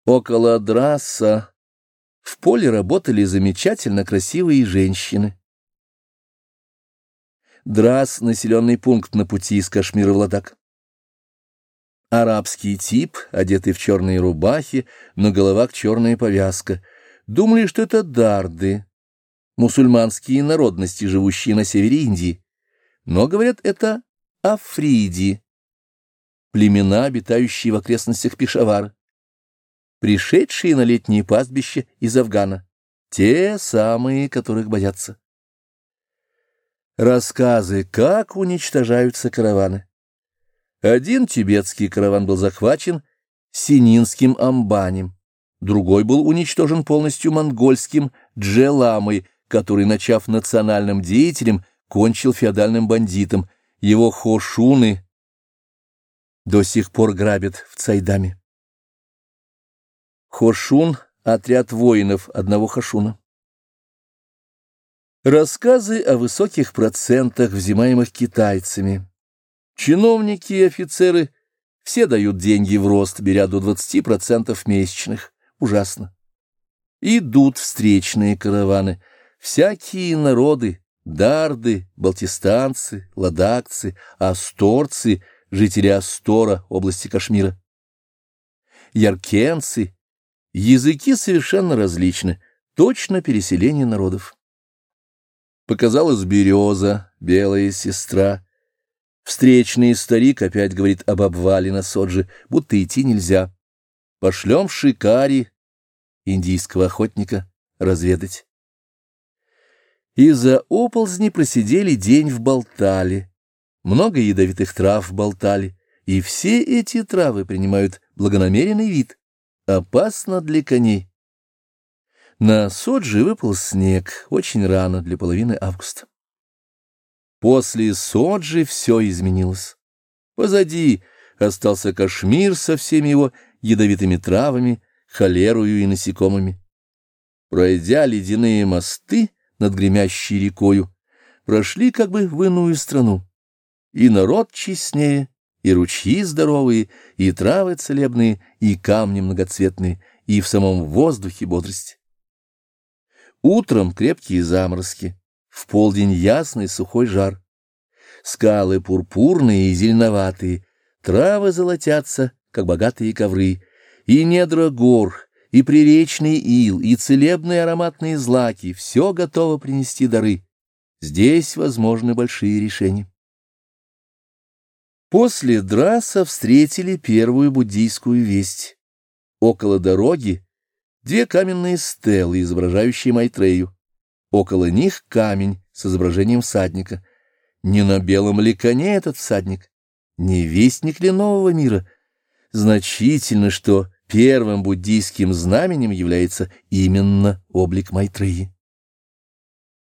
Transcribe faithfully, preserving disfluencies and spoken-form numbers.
Около Драса в поле работали замечательно красивые женщины. Драс — населенный пункт на пути из Кашмира в Ладак. Арабский тип, одетый в черные рубахи, на головах черная повязка. Думали, что это дарды, мусульманские народности, живущие на севере Индии. Но, говорят, это африди, племена, обитающие в окрестностях Пешавара, пришедшие на летние пастбища из Афгана, те самые, которых боятся. Рассказы, как уничтожаются караваны. Один тибетский караван был захвачен сининским амбанем, другой был уничтожен полностью монгольским Джеламой, который, начав национальным деятелем, кончил феодальным бандитом. Его хошуны до сих пор грабят в Цайдаме. Хошун — отряд воинов одного хошуна. Рассказы о высоких процентах, взимаемых китайцами. Чиновники и офицеры все дают деньги в рост, беря до двадцати процентов месячных. Ужасно. Идут встречные караваны, всякие народы, дарды, балтистанцы, ладакцы, асторцы, жители Астора, области Кашмира, яркенцы. Языки совершенно различны, точно переселение народов. Показалась береза, белая сестра. Встречный старик опять говорит об обвале на Соджи, будто идти нельзя. Пошлем шикари, индийского охотника, разведать. Из-за оползни просидели день в Балтале. Много ядовитых трав в Балтале, и все эти травы принимают благонамеренный вид. Опасно для коней. На Соджи выпал снег очень рано, для половины августа. После Соджи все изменилось. Позади остался Кашмир со всеми его ядовитыми травами, холерою и насекомыми. Пройдя ледяные мосты над гремящей рекою, прошли как бы в иную страну. И народ честнее, и ручьи здоровые, и травы целебные, и камни многоцветные, и в самом воздухе бодрость. Утром крепкие заморозки, в полдень ясный сухой жар. Скалы пурпурные и зеленоватые, травы золотятся, как богатые ковры, и недра гор, и приречный ил, и целебные ароматные злаки — все готово принести дары. Здесь возможны большие решения. После Драса встретили первую буддийскую весть. Около дороги две каменные стелы, изображающие Майтрею. Около них камень с изображением всадника. Не на белом ли коне этот всадник? Не вестник ли нового мира? Значительно, что первым буддийским знаменем является именно облик Майтреи.